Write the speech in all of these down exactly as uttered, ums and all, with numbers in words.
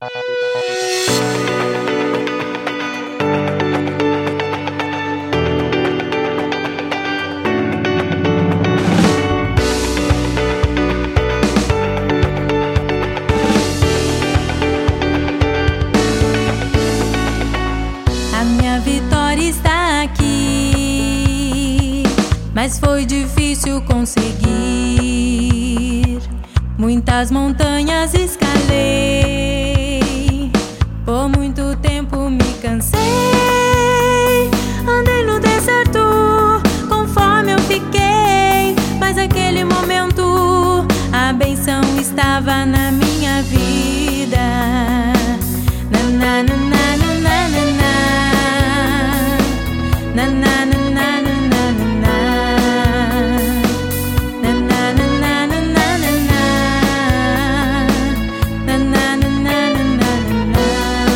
A minha vitória está aqui, mas foi difícil conseguir. Muitas montanhas escalei, por muito tempo me cansei. Andei no deserto, conforme eu fiquei, mas naquele momento a bênção estava na minha vida. Na, na, na, na, na, na, na. Na, na, na, na, na, na, na. Na, na, na, na, na, na, na. Na, na, na, na, na, na.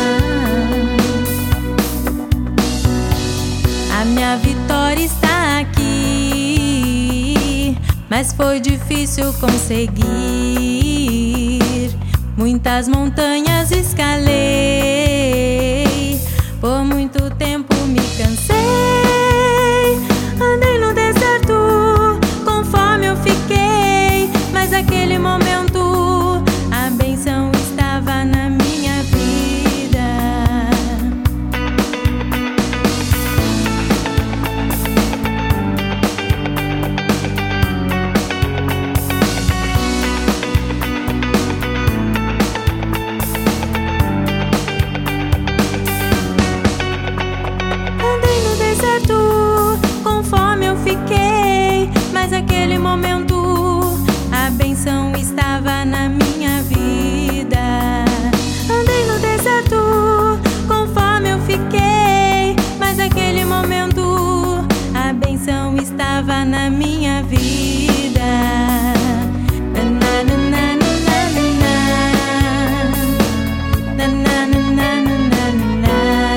A minha vitória está aqui, mas foi difícil conseguir. Muitas montanhas escalei, por muito tempo me cansei. Andei no deserto, conforme eu fiquei, mas naquele momento a bênção estava na minha vida. Mas naquele momento a bênção estava na minha vida. Andei no deserto, conforme eu fiquei, mas naquele momento a bênção estava na minha vida. Na, na, na, na, na, na, na, na, na, na, na.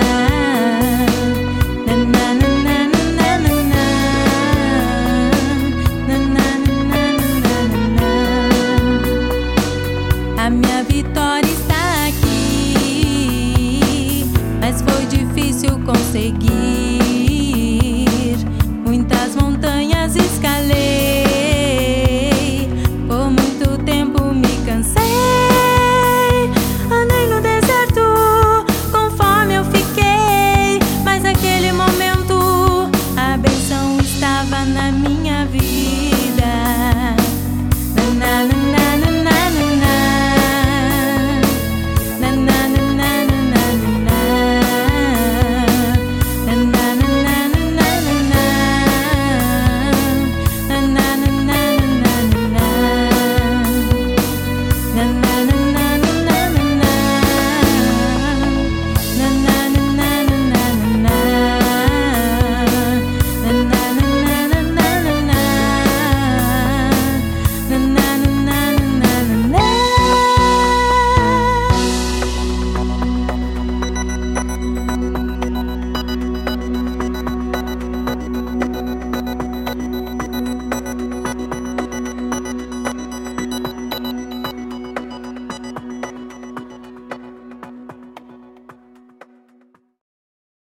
A minha vitória está aqui, mas foi difícil conseguir.